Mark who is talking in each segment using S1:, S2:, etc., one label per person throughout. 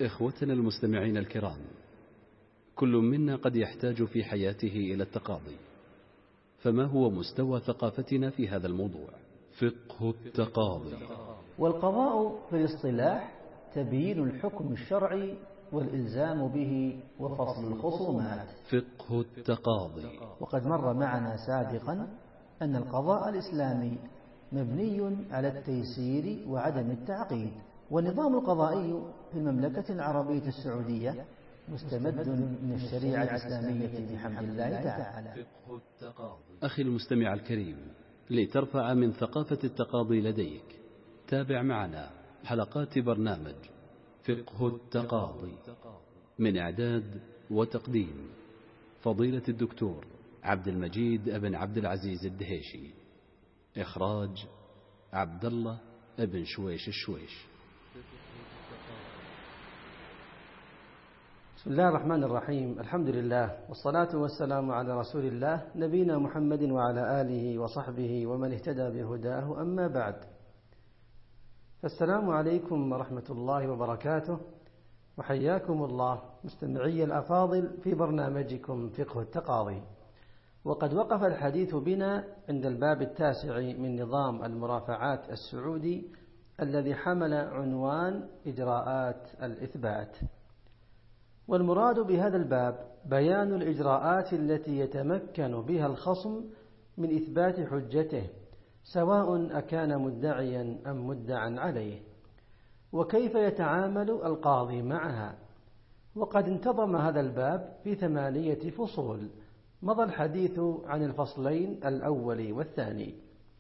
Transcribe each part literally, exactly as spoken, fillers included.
S1: إخوتنا المستمعين الكرام، كل منا قد يحتاج في حياته إلى التقاضي، فما هو مستوى ثقافتنا في هذا الموضوع؟ فقه التقاضي.
S2: والقضاء في الاصطلاح تبيين الحكم الشرعي والإلزام به وفصل الخصومات.
S1: فقه التقاضي.
S2: وقد مر معنا سابقا أن القضاء الإسلامي مبني على التيسير وعدم التعقيد، والنظام القضائي في المملكة العربية السعودية مستمد من الشريعة الإسلامية بحمد الله تعالى.
S1: أخي المستمع الكريم، لترفع من ثقافة التقاضي لديك، تابع معنا حلقات برنامج فقه التقاضي من إعداد وتقديم فضيلة الدكتور عبد المجيد بن عبد العزيز الدهيشي، إخراج عبد الله بن شويش الشويش.
S2: بسم الله الرحمن الرحيم، الحمد لله والصلاة والسلام على رسول الله نبينا محمد وعلى آله وصحبه ومن اهتدى بهداه، أما بعد، فالسلام عليكم ورحمة الله وبركاته، وحياكم الله مستمعي الأفاضل في برنامجكم فقه التقاضي. وقد وقف الحديث بنا عند الباب التاسع من نظام المرافعات السعودي الذي حمل عنوان إجراءات الإثبات. والمراد بهذا الباب بيان الإجراءات التي يتمكن بها الخصم من إثبات حجته، سواء أكان مدعيا أم مدعا عليه، وكيف يتعامل القاضي معها. وقد انتظم هذا الباب في ثمانية فصول، مضى الحديث عن الفصلين الأول والثاني.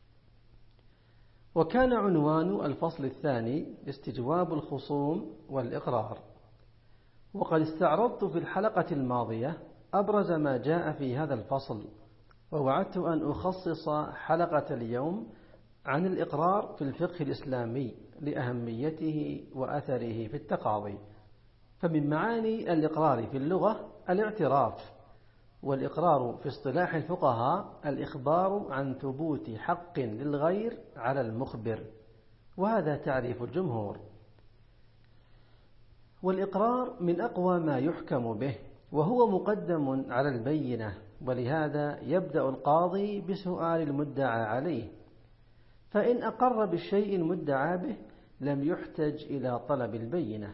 S2: وكان عنوان الفصل الثاني استجواب الخصوم والإقرار. وقد استعرضت في الحلقة الماضية أبرز ما جاء في هذا الفصل، ووعدت أن أخصص حلقة اليوم عن الإقرار في الفقه الإسلامي لأهميته وأثره في التقاضي. فمن معاني الإقرار في اللغة الاعتراف، والإقرار في اصطلاح الفقهاء الإخبار عن ثبوت حق للغير على المخبر، وهذا تعريف الجمهور. والإقرار من أقوى ما يحكم به، وهو مقدم على البينة، ولهذا يبدأ القاضي بسؤال المدعى عليه، فإن أقر بالشيء المدعى به لم يحتج إلى طلب البينة،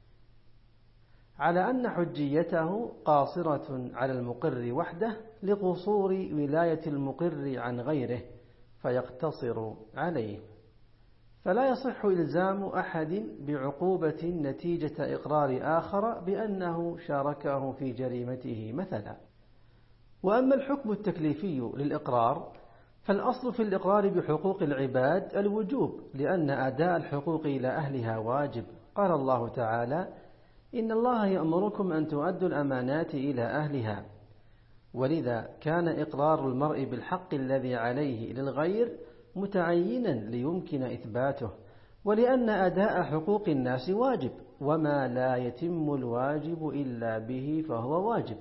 S2: على أن حجيته قاصرة على المقر وحده لقصور ولاية المقر عن غيره فيقتصر عليه، فلا يصح إلزام أحد بعقوبة نتيجة إقرار آخر بأنه شاركه في جريمته مثلا. وأما الحكم التكليفي للإقرار فالأصل في الإقرار بحقوق العباد الوجوب، لأن أداء الحقوق إلى أهلها واجب. قال الله تعالى: إن الله يأمركم أن تؤدوا الأمانات إلى أهلها. ولذا كان إقرار المرء بالحق الذي عليه للغير متعينا ليمكن إثباته، ولأن أداء حقوق الناس واجب، وما لا يتم الواجب إلا به فهو واجب.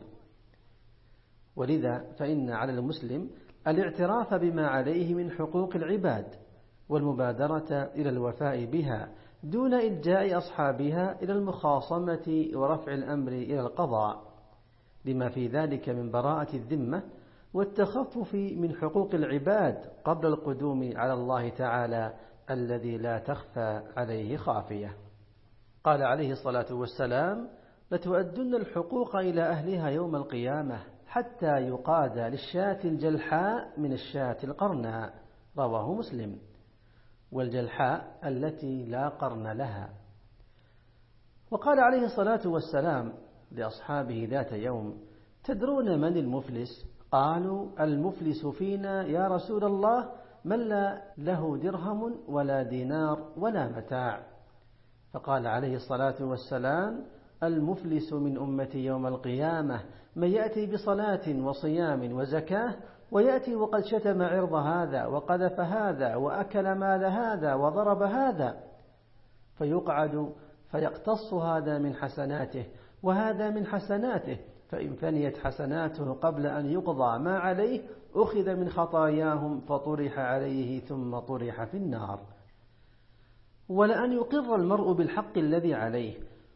S2: ولذا فإن على المسلم الاعتراف بما عليه من حقوق العباد، والمبادرة إلى الوفاء بها دون إلجاء أصحابها إلى المخاصمة ورفع الأمر إلى القضاء، لما في ذلك من براءة الذمة والتخفف من حقوق العباد قبل القدوم على الله تعالى الذي لا تخفى عليه خافية. قال عليه الصلاة والسلام: لتؤدن الحقوق إلى أهلها يوم القيامة حتى يقاد للشاة الجلحاء من الشاة القرناء، رواه مسلم. والجلحاء التي لا قرن لها. وقال عليه الصلاة والسلام لأصحابه ذات يوم: تدرون من المفلس؟ قالوا: المفلس فينا يا رسول الله من لا له درهم ولا دينار ولا متاع. فقال عليه الصلاة والسلام: المفلس من أمتي يوم القيامة من يأتي بصلاة وصيام وزكاة ويأتي وقد شتم عرض هذا وقذف هذا وأكل مال هذا وضرب هذا، فيقعد فيقتص هذا من حسناته وهذا من حسناته، فإن فنيت حسناته قبل أن يقضى ما عليه أخذ من خطاياهم فطرح عليه ثم طرح في النار. ولأن يقر المرء بالحق الذي عليه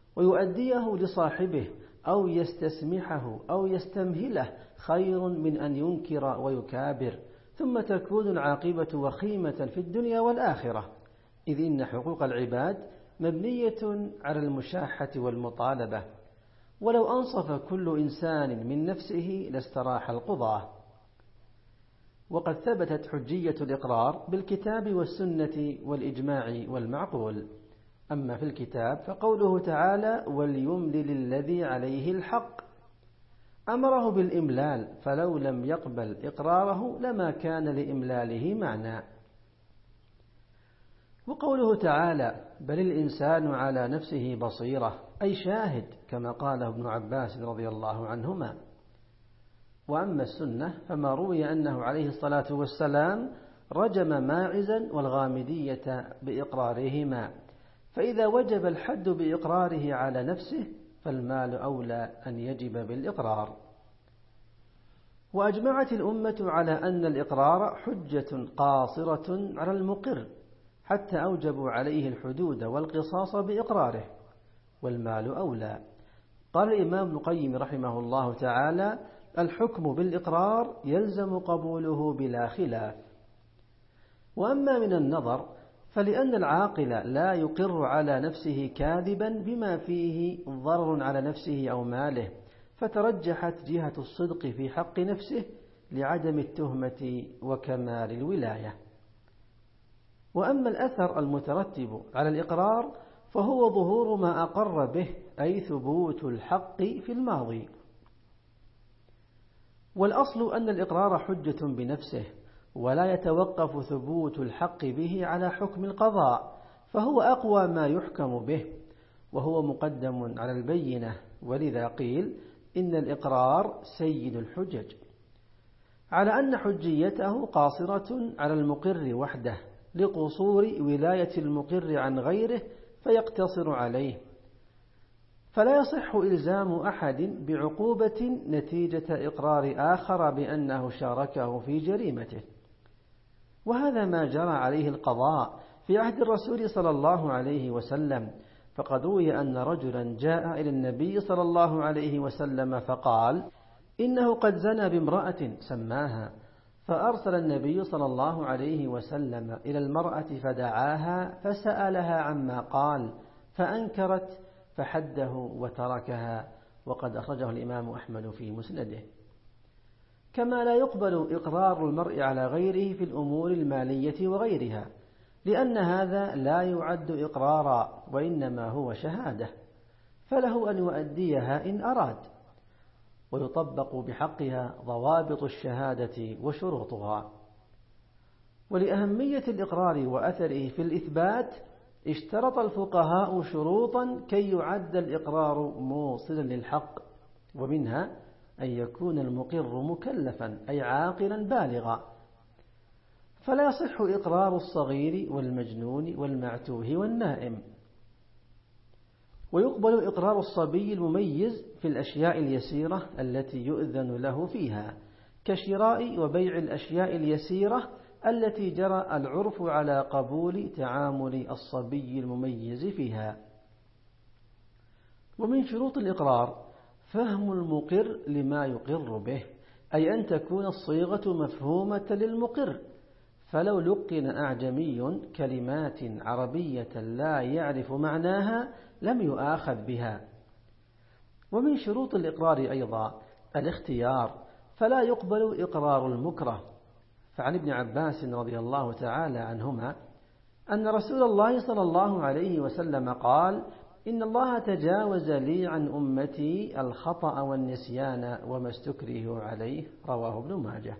S2: ويؤديه لصاحبه أو يستسمحه أو يستمهله خير من أن ينكر ويكابر، ثم تكون العاقبة وخيمة في الدنيا والآخرة، إذ إن حقوق العباد مبنية على المشاحة والمطالبة، ولو أنصف كل إنسان من نفسه لاستراح القضاة. وقد ثبتت حجية الإقرار بالكتاب والسنة والإجماع والمعقول. أما في الكتاب فقوله تعالى: وليملل الذي عليه الحق، أمره بالإملال، فلو لم يقبل إقراره لما كان لإملاله معنى. وقوله تعالى: بل الإنسان على نفسه بصيرة، أي شاهد، كما قاله ابن عباس رضي الله عنهما. وأما السنة فما روي أنه عليه الصلاة والسلام رجم ماعزا والغامدية بإقرارهما، فإذا وجب الحد بإقراره على نفسه فالمال أولى أن يجب بالإقرار. وأجمعت الأمة على أن الإقرار حجة قاصرة على المقر، حتى أوجبوا عليه الحدود والقصاص بإقراره، والمال أولى. قال الإمام ابن القيم رحمه الله تعالى: الحكم بالإقرار يلزم قبوله بلا خلاف. وأما من النظر فلأن العاقل لا يقر على نفسه كاذبا بما فيه ضرر على نفسه أو ماله، فترجحت جهة الصدق في حق نفسه لعدم التهمة وكمال الولاية. وأما الأثر المترتب على الإقرار فهو ظهور ما أقر به، أي ثبوت الحق في الماضي. والأصل أن الإقرار حجة بنفسه، ولا يتوقف ثبوت الحق به على حكم القضاء، فهو أقوى ما يحكم به، وهو مقدم على البينة، ولذا قيل إن الإقرار سيد الحجج، على أن حجيته قاصرة على المقر وحده لقصور ولاية المقر عن غيره فيقتصر عليه، فلا يصح إلزام أحد بعقوبة نتيجة إقرار آخر بأنه شاركه في جريمته. وهذا ما جرى عليه القضاء في عهد الرسول صلى الله عليه وسلم، فقد روي أن رجلا جاء إلى النبي صلى الله عليه وسلم فقال: إنه قد زنى بامرأة سماها، فأرسل النبي صلى الله عليه وسلم إلى المرأة فدعاها فسألها عما قال، فأنكرت فحده وتركها، وقد أخرجه الإمام أحمد في مسنده. كما لا يقبل إقرار المرء على غيره في الأمور المالية وغيرها، لأن هذا لا يعد إقرارا، وإنما هو شهادة، فله أن يؤديها إن أراد، ويطبق بحقها ضوابط الشهادة وشروطها. ولأهمية الإقرار وأثره في الإثبات اشترط الفقهاء شروطا كي يعد الإقرار موصلا للحق، ومنها أن يكون المقر مكلفا، أي عاقلا بالغا، فلا يصح إقرار الصغير والمجنون والمعتوه والنائم. ويقبل إقرار الصبي المميز في الأشياء اليسيرة التي يؤذن له فيها، كشراء وبيع الأشياء اليسيرة التي جرى العرف على قبول تعامل الصبي المميز فيها. ومن شروط الإقرار فهم المقر لما يقر به، أي أن تكون الصيغة مفهومة للمقر، فلو لقن أعجمي كلمات عربية لا يعرف معناها لم يؤاخذ بها. ومن شروط الإقرار أيضا الاختيار، فلا يقبل إقرار المكره، فعن ابن عباس رضي الله تعالى عنهما أن رسول الله صلى الله عليه وسلم قال: إن الله تجاوز لي عن أمتي الخطأ والنسيان وما استكره عليه، رواه ابن ماجه.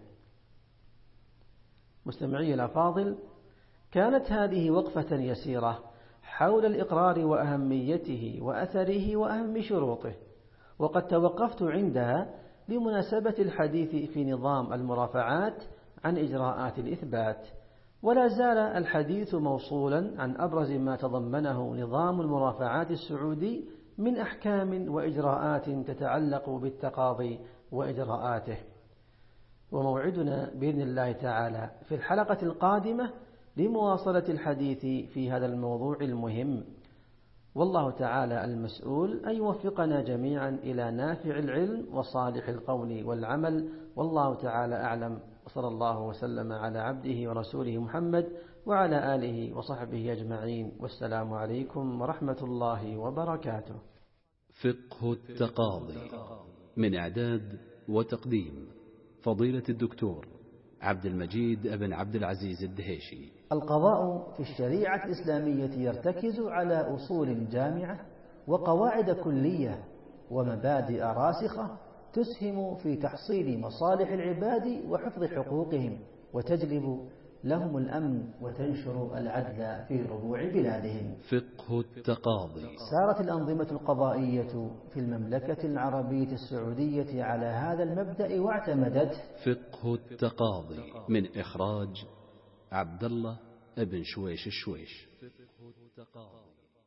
S2: مستمعي الأفاضل، كانت هذه وقفة يسيرة حول الإقرار وأهميته وأثره وأهم شروطه، وقد توقفت عندها لمناسبة الحديث في نظام المرافعات عن إجراءات الإثبات، ولا زال الحديث موصولا عن أبرز ما تضمنه نظام المرافعات السعودي من أحكام وإجراءات تتعلق بالتقاضي وإجراءاته. وموعدنا بإذن الله تعالى في الحلقة القادمة لمواصلة الحديث في هذا الموضوع المهم. والله تعالى المسؤول أن يوفقنا جميعا إلى نافع العلم وصالح القول والعمل. والله تعالى أعلم، وصلى الله وسلم على عبده ورسوله محمد وعلى آله وصحبه أجمعين، والسلام عليكم ورحمة الله وبركاته.
S1: فقه التقاضي، من إعداد وتقديم فضيلة الدكتور عبد المجيد بن عبد العزيز الدهيشي.
S3: القضاء في الشريعة الإسلامية يرتكز على أصول جامعة وقواعد كلية ومبادئ راسخة تسهم في تحصيل مصالح العباد وحفظ حقوقهم، وتجلب لهم الأمن وتنشر العدل في ربوع بلادهم.
S1: فقه التقاضي.
S3: سارت الأنظمة القضائية في المملكة العربية السعودية على هذا المبدأ واعتمدته.
S1: فقه التقاضي، من إخراج عبد الله بن شويش الشويش. فقه التقاضي.